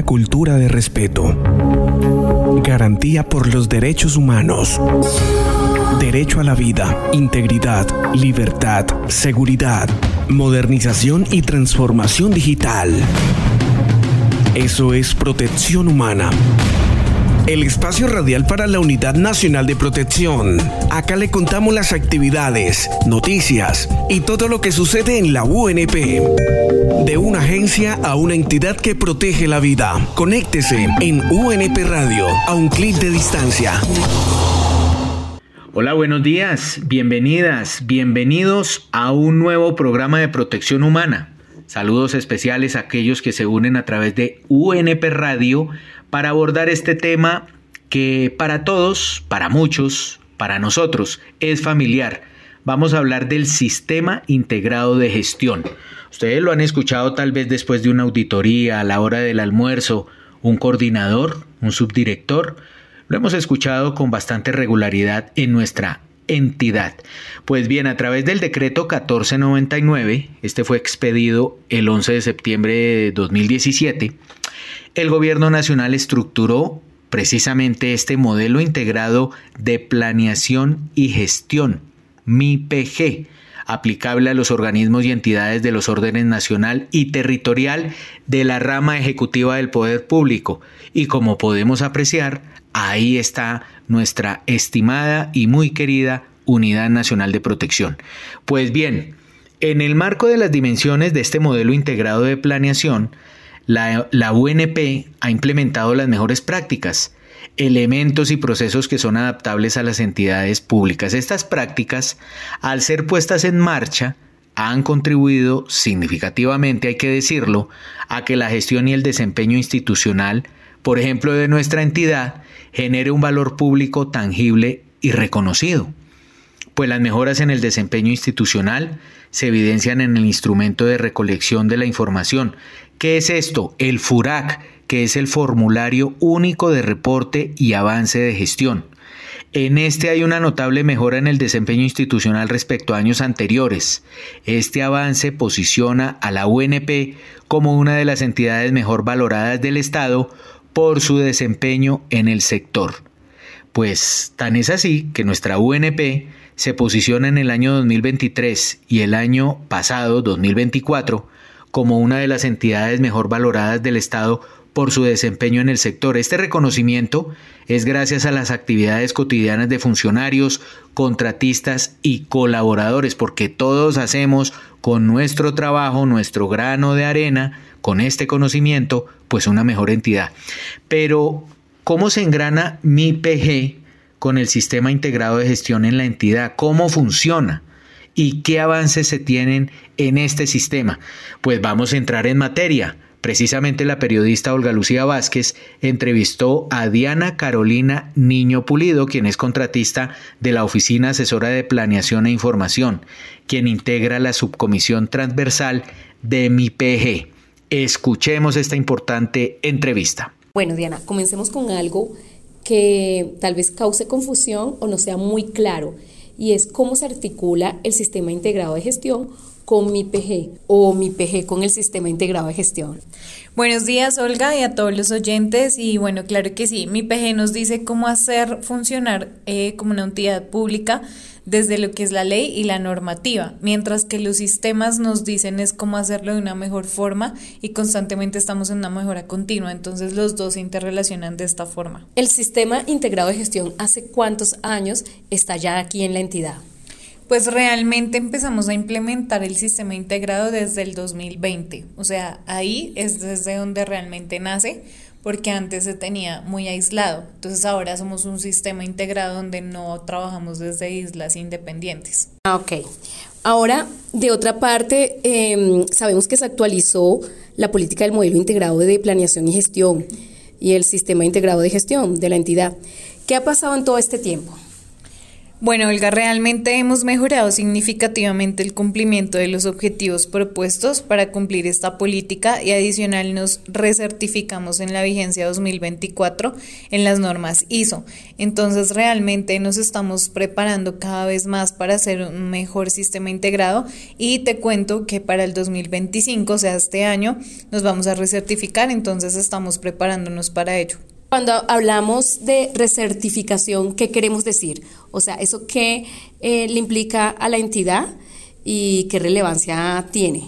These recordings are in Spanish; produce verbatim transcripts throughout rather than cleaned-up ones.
cultura de respeto. Garantía por los derechos humanos. Derecho a la vida, integridad, libertad, seguridad, modernización y transformación digital. Eso es protección humana. El espacio radial para la Unidad Nacional de Protección. Acá le contamos las actividades, noticias y todo lo que sucede en la U N P. De una agencia a una entidad que protege la vida. Conéctese en U N P Radio, a un clic de distancia. Hola, buenos días, bienvenidas, bienvenidos a un nuevo programa de protección humana. Saludos especiales a aquellos que se unen a través de U N P Radio para abordar este tema que para todos, para muchos, para nosotros es familiar. Vamos a hablar del Sistema Integrado de Gestión. Ustedes lo han escuchado tal vez después de una auditoría, a la hora del almuerzo, un coordinador, un subdirector. Lo hemos escuchado con bastante regularidad en nuestra entidad. Pues bien, a través del decreto catorce noventa y nueve, este fue expedido el once de septiembre de dos mil diecisiete, el Gobierno Nacional estructuró precisamente este modelo integrado de planeación y gestión, M I P G, aplicable a los organismos y entidades de los órdenes nacional y territorial de la rama ejecutiva del poder público. Y como podemos apreciar, ahí está nuestra estimada y muy querida Unidad Nacional de Protección. Pues bien, en el marco de las dimensiones de este modelo integrado de planeación, la, la U N P ha implementado las mejores prácticas, elementos y procesos que son adaptables a las entidades públicas. Estas prácticas, al ser puestas en marcha, han contribuido significativamente, hay que decirlo, a que la gestión y el desempeño institucional, por ejemplo, de nuestra entidad, genere un valor público tangible y reconocido. Pues las mejoras en el desempeño institucional se evidencian en el instrumento de recolección de la información. ¿Qué es esto? El F U R A C, que es el Formulario Único de Reporte y Avance de Gestión. En este hay una notable mejora en el desempeño institucional respecto a años anteriores. Este avance posiciona a la U N P como una de las entidades mejor valoradas del Estado por su desempeño en el sector. Pues tan es así que nuestra U N P se posiciona en el año dos mil veintitrés y el año pasado, dos mil veinticuatro, como una de las entidades mejor valoradas del Estado por su desempeño en el sector. Este reconocimiento es gracias a las actividades cotidianas de funcionarios, contratistas y colaboradores, porque todos hacemos con nuestro trabajo, nuestro grano de arena, con este conocimiento, pues una mejor entidad. Pero, ¿cómo se engrana M I P G con el Sistema Integrado de Gestión en la entidad? ¿Cómo funciona? ¿Y qué avances se tienen en este sistema? Pues vamos a entrar en materia. Precisamente la periodista Olga Lucía Vázquez entrevistó a Diana Carolina Niño Pulido, quien es contratista de la Oficina Asesora de Planeación e Información, quien integra la subcomisión transversal de M I P G. Escuchemos esta importante entrevista. Bueno, Diana, comencemos con algo que tal vez cause confusión o no sea muy claro, y es cómo se articula el Sistema Integrado de Gestión con M I P G o M I P G con el Sistema Integrado de Gestión. Buenos días, Olga, y a todos los oyentes. Y bueno, claro que sí, M I P G nos dice cómo hacer funcionar eh, como una entidad pública desde lo que es la ley y la normativa, mientras que los sistemas nos dicen es cómo hacerlo de una mejor forma y constantemente estamos en una mejora continua, entonces los dos se interrelacionan de esta forma. ¿El Sistema Integrado de Gestión hace cuántos años está ya aquí en la entidad? Pues realmente empezamos a implementar el sistema integrado desde el dos mil veinte, o sea, ahí es desde donde realmente nace, porque antes se tenía muy aislado. Entonces ahora somos un sistema integrado donde no trabajamos desde islas independientes. Ah, ok. Ahora, de otra parte, eh, sabemos que se actualizó la política del modelo integrado de planeación y gestión y el sistema integrado de gestión de la entidad. ¿Qué ha pasado en todo este tiempo? Bueno, Olga, realmente hemos mejorado significativamente el cumplimiento de los objetivos propuestos para cumplir esta política y adicional nos recertificamos en la vigencia dos mil veinticuatro en las normas I S O. Entonces realmente nos estamos preparando cada vez más para hacer un mejor sistema integrado y te cuento que para el dos mil veinticinco, o sea, este año, nos vamos a recertificar, entonces estamos preparándonos para ello. Cuando hablamos de recertificación, ¿qué queremos decir? O sea, ¿eso qué eh, le implica a la entidad y qué relevancia tiene?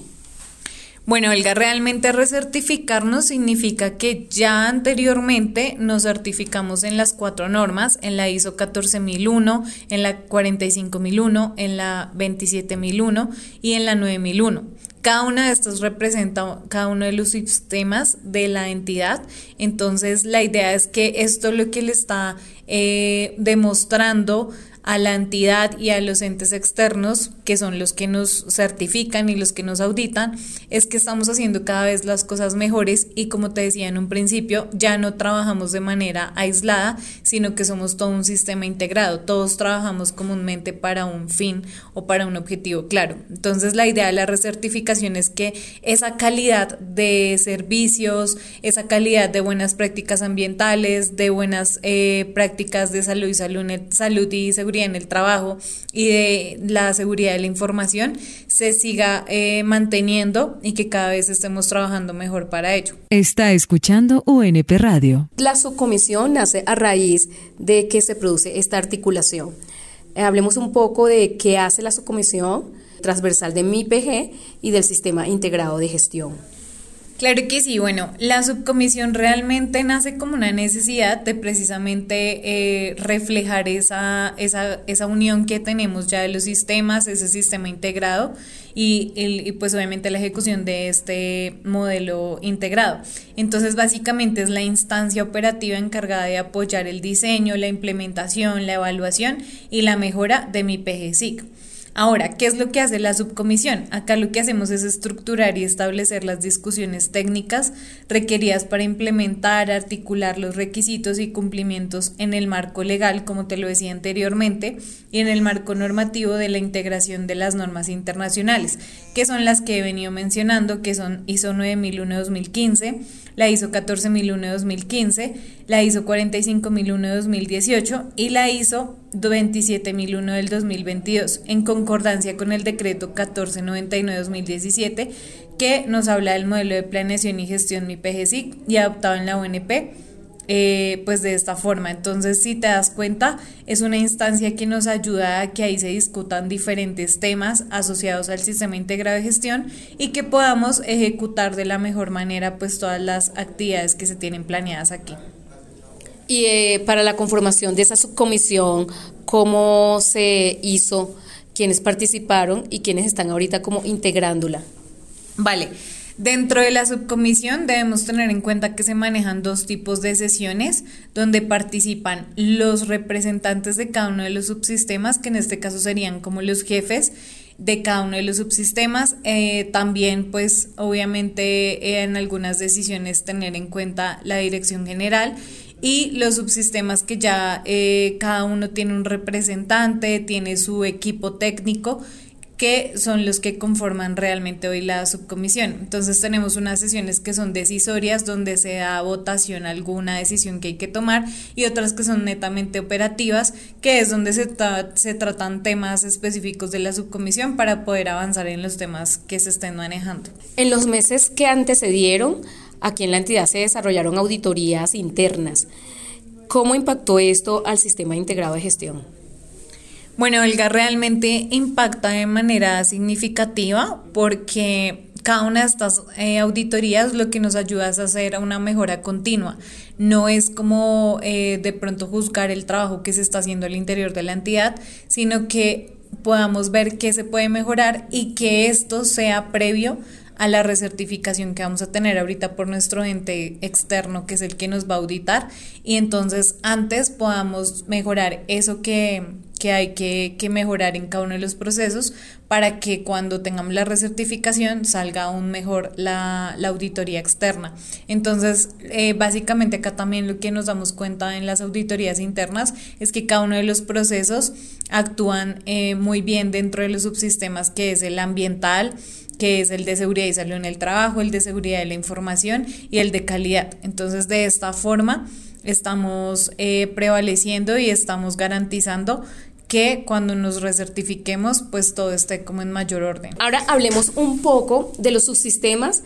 Bueno, Olga, realmente recertificarnos significa que ya anteriormente nos certificamos en las cuatro normas, en la I S O catorce mil uno, en la cuarenta y cinco mil uno, en la veintisiete mil uno y en la nueve mil uno. Cada una de estas representa cada uno de los sistemas de la entidad, entonces la idea es que esto lo que le está eh, demostrando a la entidad y a los entes externos, que son los que nos certifican y los que nos auditan, es que estamos haciendo cada vez las cosas mejores y, como te decía en un principio, ya no trabajamos de manera aislada, sino que somos todo un sistema integrado, todos trabajamos comúnmente para un fin o para un objetivo claro. Entonces la idea de la recertificación es que esa calidad de servicios, esa calidad de buenas prácticas ambientales, de buenas eh, prácticas de salud y salud, salud y seguridad en el trabajo y de la seguridad de la información se siga eh, manteniendo y que cada vez estemos trabajando mejor para ello. Está escuchando U N P Radio. La subcomisión nace a raíz de que se produce esta articulación. Eh, hablemos un poco de qué hace la subcomisión transversal de M I P G y del sistema integrado de gestión. Claro que sí, bueno, la subcomisión realmente nace como una necesidad de precisamente eh, reflejar esa, esa, esa unión que tenemos ya de los sistemas, ese sistema integrado y, el, y pues obviamente la ejecución de este modelo integrado. Entonces básicamente es la instancia operativa encargada de apoyar el diseño, la implementación, la evaluación y la mejora de M I P G S I C. Ahora, ¿qué es lo que hace la subcomisión? Acá lo que hacemos es estructurar y establecer las discusiones técnicas requeridas para implementar, articular los requisitos y cumplimientos en el marco legal, como te lo decía anteriormente, y en el marco normativo de la integración de las normas internacionales, que son las que he venido mencionando, que son I S O nueve mil uno dos mil quince, la I S O catorce mil uno dos mil quince, la I S O cuarenta y cinco mil uno dos mil dieciocho y la I S O veintisiete mil uno del dos mil veintidós, en concordancia con el decreto catorce noventa y nueve dos mil diecisiete, que nos habla del modelo de planeación y gestión M I P G S I C y adoptado en la U N P, eh, pues de esta forma. Entonces, si te das cuenta, es una instancia que nos ayuda a que ahí se discutan diferentes temas asociados al sistema integrado de gestión y que podamos ejecutar de la mejor manera pues todas las actividades que se tienen planeadas aquí. Y eh, para la conformación de esa subcomisión, ¿cómo se hizo? ¿Quiénes participaron y quiénes están ahorita como integrándola? Vale, dentro de la subcomisión debemos tener en cuenta que se manejan dos tipos de sesiones donde participan los representantes de cada uno de los subsistemas, que en este caso serían como los jefes de cada uno de los subsistemas. Eh, también pues obviamente eh, en algunas decisiones tener en cuenta la dirección general y los subsistemas que ya eh, cada uno tiene un representante, tiene su equipo técnico, que son los que conforman realmente hoy la subcomisión. Entonces tenemos unas sesiones que son decisorias, donde se da votación a alguna decisión que hay que tomar, y otras que son netamente operativas, que es donde se, tra- se tratan temas específicos de la subcomisión para poder avanzar en los temas que se estén manejando. En los meses que antecedieron, aquí en la entidad se desarrollaron auditorías internas. ¿Cómo impactó esto al sistema integrado de gestión? Bueno, Olga, realmente impacta de manera significativa porque cada una de estas eh, auditorías lo que nos ayuda es a hacer una mejora continua. No es como eh, de pronto juzgar el trabajo que se está haciendo al interior de la entidad, sino que podamos ver qué se puede mejorar y que esto sea previo a la recertificación que vamos a tener ahorita por nuestro ente externo, que es el que nos va a auditar, y entonces antes podamos mejorar eso que, que hay que, que mejorar en cada uno de los procesos para que cuando tengamos la recertificación salga aún mejor la, la auditoría externa. Entonces, eh, básicamente acá también lo que nos damos cuenta en las auditorías internas es que cada uno de los procesos actúan eh, muy bien dentro de los subsistemas, que es el ambiental, que es el de seguridad y salud en el trabajo, el de seguridad de la información y el de calidad. Entonces, de esta forma estamos eh, prevaleciendo y estamos garantizando que cuando nos recertifiquemos, pues todo esté como en mayor orden. Ahora hablemos un poco de los subsistemas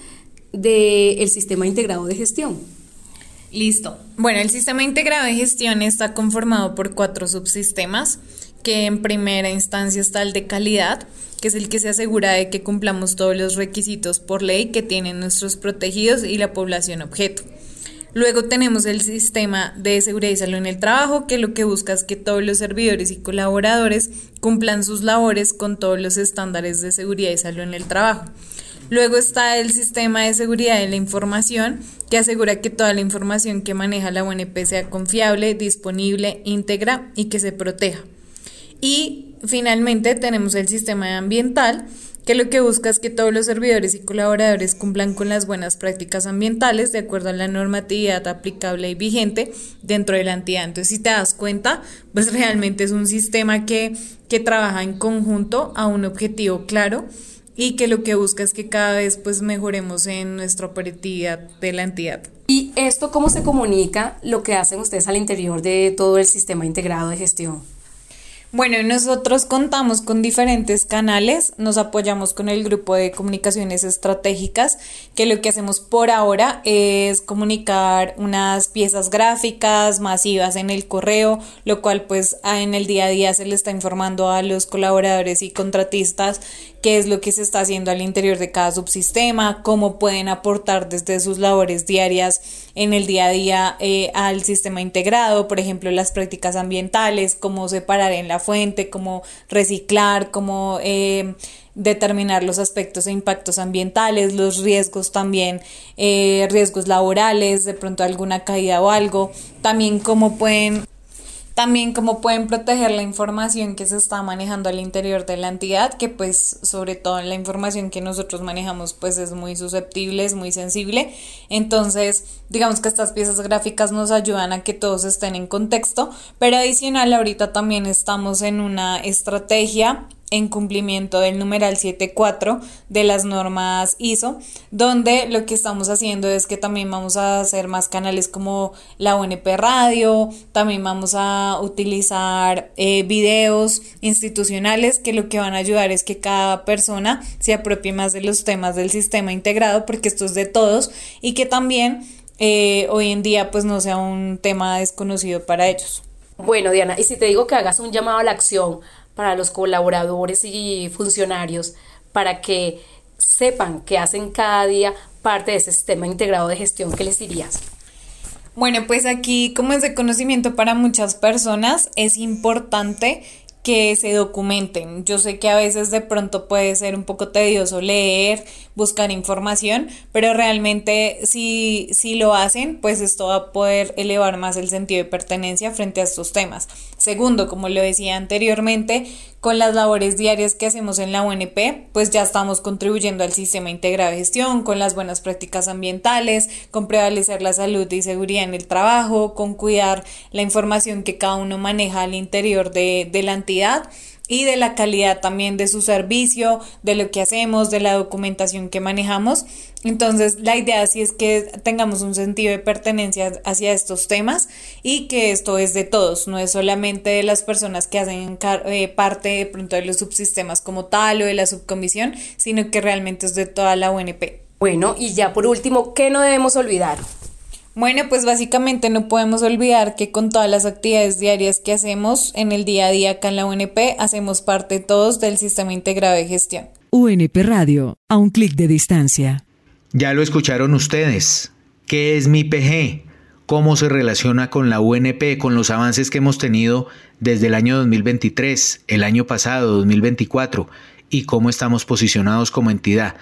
del sistema integrado de gestión. Listo. Bueno, el sistema integrado de gestión está conformado por cuatro subsistemas, que en primera instancia está el de calidad, que es el que se asegura de que cumplamos todos los requisitos por ley que tienen nuestros protegidos y la población objeto. Luego tenemos el sistema de seguridad y salud en el trabajo, que lo que busca es que todos los servidores y colaboradores cumplan sus labores con todos los estándares de seguridad y salud en el trabajo. Luego está el sistema de seguridad de la información, que asegura que toda la información que maneja la U N P sea confiable, disponible, íntegra y que se proteja. Y finalmente tenemos el sistema ambiental, que lo que busca es que todos los servidores y colaboradores cumplan con las buenas prácticas ambientales de acuerdo a la normatividad aplicable y vigente dentro de la entidad. Entonces, si te das cuenta, pues realmente es un sistema que, que trabaja en conjunto a un objetivo claro y que lo que busca es que cada vez pues mejoremos en nuestra operatividad de la entidad. ¿Y esto cómo se comunica lo que hacen ustedes al interior de todo el sistema integrado de gestión? Bueno, nosotros contamos con diferentes canales, nos apoyamos con el grupo de comunicaciones estratégicas, que lo que hacemos por ahora es comunicar unas piezas gráficas masivas en el correo, lo cual pues en el día a día se le está informando a los colaboradores y contratistas qué es lo que se está haciendo al interior de cada subsistema, cómo pueden aportar desde sus labores diarias en el día a día eh, al sistema integrado, por ejemplo, las prácticas ambientales, cómo separar en la fuente, cómo reciclar, cómo eh, determinar los aspectos e impactos ambientales, los riesgos también, eh, riesgos laborales, de pronto alguna caída o algo, también cómo pueden... También cómo pueden proteger la información que se está manejando al interior de la entidad, que pues sobre todo la información que nosotros manejamos pues es muy susceptible, es muy sensible. Entonces digamos que estas piezas gráficas nos ayudan a que todos estén en contexto, pero adicional ahorita también estamos en una estrategia en cumplimiento del numeral siete punto cuatro de las normas I S O, donde lo que estamos haciendo es que también vamos a hacer más canales como la U N P Radio, también vamos a utilizar eh, videos institucionales que lo que van a ayudar es que cada persona se apropie más de los temas del sistema integrado, porque esto es de todos y que también eh, hoy en día pues no sea un tema desconocido para ellos. Bueno, Diana, y si te digo que hagas un llamado a la acción para los colaboradores y funcionarios para que sepan que hacen cada día parte de ese sistema integrado de gestión, ¿qué les dirías? Bueno, pues aquí, como es de conocimiento para muchas personas, es importante que se documenten. Yo sé que a veces de pronto puede ser un poco tedioso leer, buscar información, pero realmente si, si lo hacen, pues esto va a poder elevar más el sentido de pertenencia frente a estos temas. Segundo, como lo decía anteriormente, con las labores diarias que hacemos en la U N P, pues ya estamos contribuyendo al sistema integrado de gestión, con las buenas prácticas ambientales, con prevalecer la salud y seguridad en el trabajo, con cuidar la información que cada uno maneja al interior de, de la entidad y de la calidad también de su servicio, de lo que hacemos, de la documentación que manejamos. Entonces la idea sí es que tengamos un sentido de pertenencia hacia estos temas y que esto es de todos, no es solamente de las personas que hacen eh, parte de pronto de los subsistemas como tal o de la subcomisión, sino que realmente es de toda la U N P. Bueno, y ya por último, ¿qué no debemos olvidar? Bueno, pues básicamente no podemos olvidar que con todas las actividades diarias que hacemos en el día a día acá en la U N P, hacemos parte todos del sistema integrado de gestión. U N P Radio, a un clic de distancia. Ya lo escucharon ustedes. ¿Qué es mi P G? ¿Cómo se relaciona con la U N P, con los avances que hemos tenido desde el año dos mil veintitrés, el año pasado, dos mil veinticuatro, y cómo estamos posicionados como entidad?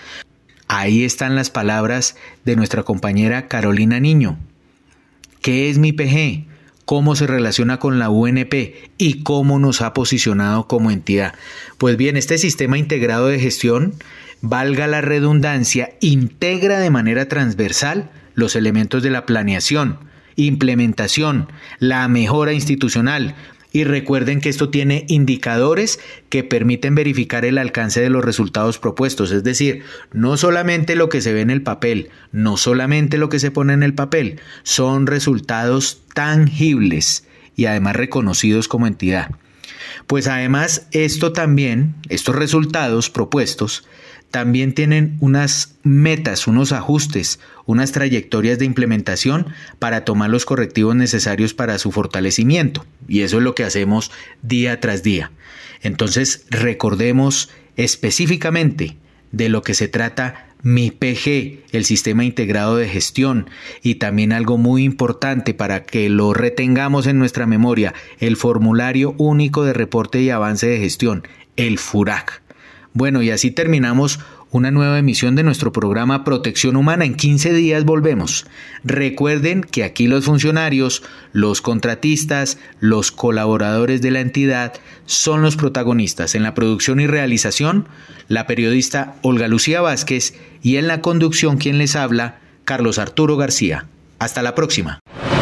Ahí están las palabras de nuestra compañera Carolina Niño. ¿Qué es mi P G? cómo se relaciona con la U N P y cómo nos ha posicionado como entidad. Pues bien, este sistema integrado de gestión, valga la redundancia, integra de manera transversal los elementos de la planeación, implementación, la mejora institucional. Y recuerden que esto tiene indicadores que permiten verificar el alcance de los resultados propuestos, es decir, no solamente lo que se ve en el papel, no solamente lo que se pone en el papel, son resultados tangibles y además reconocidos como entidad. Pues además esto también, estos resultados propuestos, también tienen unas metas, unos ajustes, unas trayectorias de implementación para tomar los correctivos necesarios para su fortalecimiento. Y eso es lo que hacemos día tras día. Entonces, recordemos específicamente de lo que se trata Mi P G, el sistema integrado de gestión, y también algo muy importante para que lo retengamos en nuestra memoria, el formulario único de reporte y avance de gestión, el FURAG. Bueno, y así terminamos una nueva emisión de nuestro programa Protección Humana. En quince días volvemos. Recuerden que aquí los funcionarios, los contratistas, los colaboradores de la entidad son los protagonistas. En la producción y realización, la periodista Olga Lucía Vázquez, y en la conducción quien les habla, Carlos Arturo García. Hasta la próxima.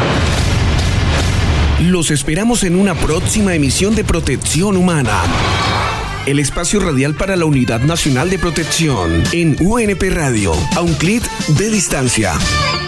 Los esperamos en una próxima emisión de Protección Humana, el espacio radial para la Unidad Nacional de Protección en U N P Radio, a un clic de distancia.